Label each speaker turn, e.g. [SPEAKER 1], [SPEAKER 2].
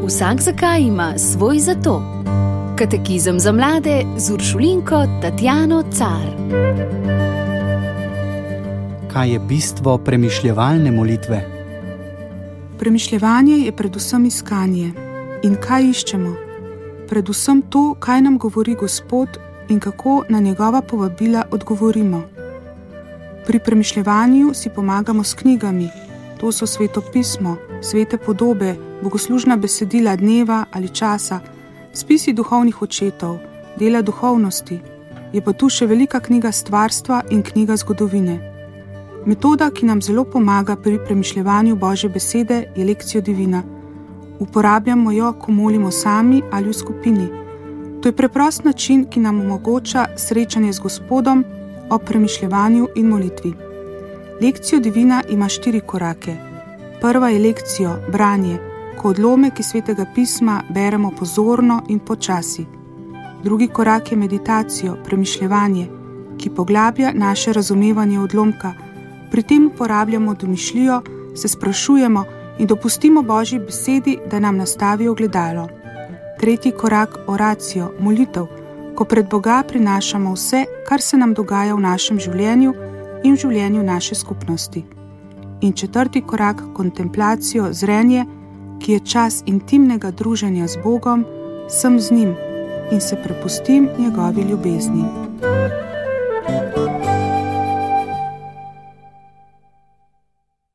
[SPEAKER 1] Vsak zakaj ima svoj zato. Katekizem za mlade z Uršulinko Tatjano Car.
[SPEAKER 2] Kaj je bistvo premišljevalne molitve?
[SPEAKER 3] Premišljevanje je predvsem iskanje. In kaj iščemo? Predvsem to, kaj nam govori Gospod in kako na njegova povabila odgovorimo. Pri premišljevanju si pomagamo s knjigami. To so Sveto pismo, svete podobe, bogoslužna besedila dneva ali časa, spisi duhovnih očetov, dela duhovnosti. Je pa tu še velika knjiga stvarstva in knjiga zgodovine. Metoda, ki nam zelo pomaga pri premišljevanju Božje besede, je Lectio Divina. Uporabljamo jo, ko molimo sami ali v skupini. To je preprost način, ki nam omogoča srečanje z Gospodom ob premišljevanju in molitvi. Lectio Divina ima 4 korake. Prva je lekcijo, branje, ko odlomek iz Svetega pisma beremo pozorno in počasi. Drugi korak je meditacijo, premišljevanje, ki poglablja naše razumevanje odlomka. Pri tem uporabljamo domišljijo, se sprašujemo in dopustimo Božji besedi, da nam nastavi ogledalo. Tretji korak, oracijo, molitev, ko pred Boga prinašamo vse, kar se nam dogaja v našem življenju in v življenju naše skupnosti. In četrti korak, kontemplacijo, zrenje, ki je čas intimnega druženja z Bogom, sem z njim in se prepustim njegovi ljubezni.